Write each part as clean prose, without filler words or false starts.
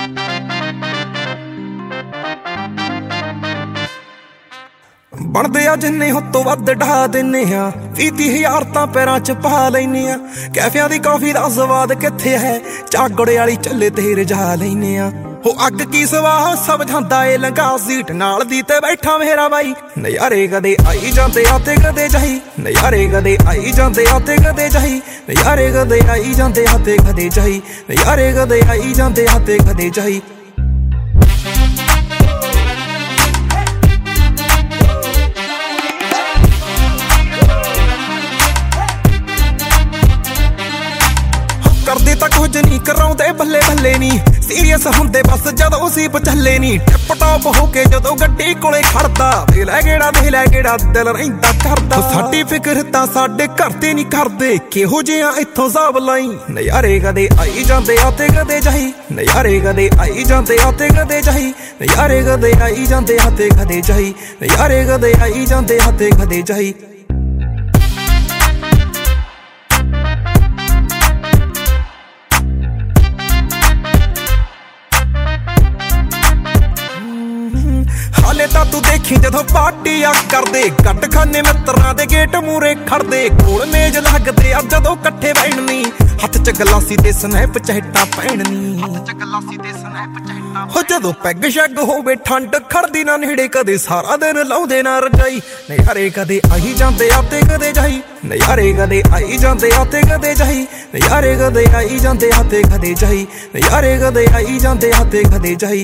ਬਣਦੇ ਆ ਜਿੰਨੇ ਹੁੱਤੋਂ ਵੱਧ ਢਾ ਦਿੰਨੇ ਆ 20,000 ਤਾਂ ਪੈਰਾਂ 'ਚ ਪਾ ਲੈਨੇ ਆ। ਕੈਫਿਆਂ ਦੀ ਕੌਫੀ ਦਾ ਸਵਾਦ ਕਿੱਥੇ ਹੈ, ਚਾਗੜੇ ਵਾਲੀ ਚੱਲੇ ਤੇ ਰਜਾ ਲੈਨੇ ਆ। ਹੋ ਅੱਗ ਕੀ ਸਵਾਹ ਸਭ ਜਾਂਦਾ ਏ ਲੰਘਾ, ਸੀਟ ਨਾਲ ਦੀ ਤੇ ਬੈਠਾ ਮੇਰਾ ਬਾਈ। ਨਜ਼ਾਰੇ ਕਦੇ ਆਈ ਜਾਂਦੇ ਆ ਤੇ ਕਦੇ ਜਾਈ, ਨਜ਼ਾਰੇ ਕਦੇ ਆਈ ਜਾਂਦੇ ਆ ਤੇ ਕਦੇ ਜਾਈ, ਨਜ਼ਾਰੇ ਕਦੇ ਆਈ ਜਾਂਦੇ ਆ ਤੇ ਕਦੇ ਜਾਈ, ਨਜ਼ਾਰੇ ਕਦੇ ਆਈ ਜਾਂਦੇ ਆ ਤੇ ਕਦੇ ਜਾਈ। ਕਰਦੇ ਤਾਂ ਕੁਝ ਨਹੀਂ ਕਰਾਉਂਦੇ ਬੱਲੇ ਬੱਲੇ ਨੀ, ਸੀਰੀਅਸ ਹੁੰਦੇ ਬਸ ਜਦੋਂ ਸੀਪ ਚੱਲੇ ਨੀ। ਟਿਪ ਟਾਪ ਹੋ ਕੇ ਜਦੋਂ ਗੱਡੀ ਕੋਲੇ ਖੜਦਾ, ਦੇ ਲੈ ਗੇੜਾ ਦਿਲ ਰਹਿੰਦਾ ਕਰਦਾ। ਸਾਡੀ ਫਿਕਰ ਤਾਂ ਸਾਡੇ ਘਰ ਤੇ ਨਹੀਂ ਕਰਦੇ, ਕਿਹੋ ਜਿਹਾ ਇੱਥੋਂ ਹਿਸਾਬ ਲਾਈ। ਨਜ਼ਾਰੇ ਕਦੇ ਆਈ ਜਾਂਦੇ ਆ ਤੇ ਕਦੇ ਜਾਈ, ਨਜ਼ਾਰੇ ਕਦੇ ਆਈ ਜਾਂਦੇ ਆ ਤੇ ਕਦੇ ਜਾਈ, ਨਜ਼ਾਰੇ ਕਦੇ ਆਈ ਜਾਂਦੇ ਆ ਤੇ ਕਦੇ ਜਾਈ, ਨਜ਼ਾਰੇ ਕਦੇ ਆਈ ਜਾਂਦੇ ਆ ਤੇ ਕਦੇ ਜਾਈ। ਹਾਲੇ ਤਾਂ ਤੂੰ ਦੇਖੀ ਜਦੋਂ ਪਾਰਟੀ ਆ ਕਰਦੇ, ਕੱਟ ਖਾਨੇ ਮਿੱਤਰਾਂ ਦੇ ਗੇਟ ਮੂਰੇ ਖੜਦੇ। ਕੋਲ ਮੇਜ ਲੱਗਦੇ ਆ ਜਦੋਂ ਇਕੱਠੇ ਬੈਠਣੀ, ਹੱਥ 'ਚ ਗਲਾਸੀ ਤੇ ਸਨੈਪ ਚਹਿਟਾ ਪੈਣਨੀ। ਹੋ ਜਦੋਂ ਪੈਗ ਸ਼ੈਗ ਹੋਵੇ ਠੰਡ ਖੜਦੀ ਨਾ ਨੇੜੇ, ਕਦੇ ਸਾਰਾ ਦਿਨ ਲਾਉਂਦੇ ਨਾ ਰਜਾਈ। ਨਜ਼ਾਰੇ ਕਦੇ ਆਈ ਜਾਂਦੇ ਆ ਤੇ ਕਦੇ ਜਾਈ, ਨਜ਼ਾਰੇ ਕਦੇ ਆਈ ਜਾਂਦੇ ਆ ਤੇ ਕਦੇ ਜਾਈ, ਨਜ਼ਾਰੇ ਕਦੇ ਆਈ ਜਾਂਦੇ ਆ ਤੇ ਕਦੇ ਜਾਈ, ਨਜ਼ਾਰੇ ਕਦੇ ਆਈ ਜਾਂਦੇ ਆ ਤੇ ਕਦੇ ਜਾਈ।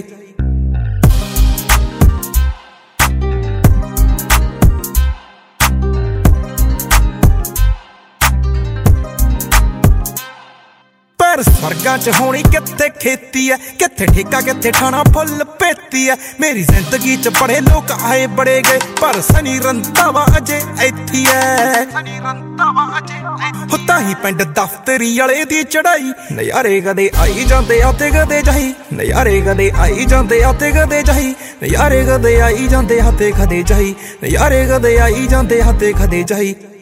ਸਵਰਗਾਂ 'ਚ ਹੋਣੀ ਕਿੱਥੇ ਖੇਤੀ ਐ, ਕਿੱਥੇ ਠੇਕਾ ਕਿੱਥੇ ਠਾਣਾ ਫੁੱਲ ਪੇਤੀ ਐ। ਮੇਰੀ ਜ਼ਿੰਦਗੀ 'ਚ ਬੜੇ ਲੋਕ ਆਏ ਬੜੇ ਗਏ, ਪਰ ਸਨੀ ਰੰਧਾਵਾ ਅਜੇ ਇੱਥੇ ਐ। ਹੋ ਤਾਹੀਂ ਪਿੰਡ ਦਫ਼ਤਰੀ ਵਾਲੇ ਦੀ ਚੜਾਈ। ਨਜ਼ਾਰੇ ਕਦੇ ਆਈ ਜਾਂਦੇ ਆ ਤੇ ਕਦੇ ਜਾਈ, ਨਜ਼ਾਰੇ ਕਦੇ ਆਈ ਜਾਂਦੇ ਆ ਤੇ ਕਦੇ ਜਾਈ, ਨਜ਼ਾਰੇ ਕਦੇ ਆਈ ਜਾਂਦੇ ਆ ਤੇ ਕਦੇ ਜਾਈ, ਨਜ਼ਾਰੇ ਕਦੇ ਆਈ ਜਾਂਦੇ ਆ ਤੇ ਕਦੇ ਜਾਈ।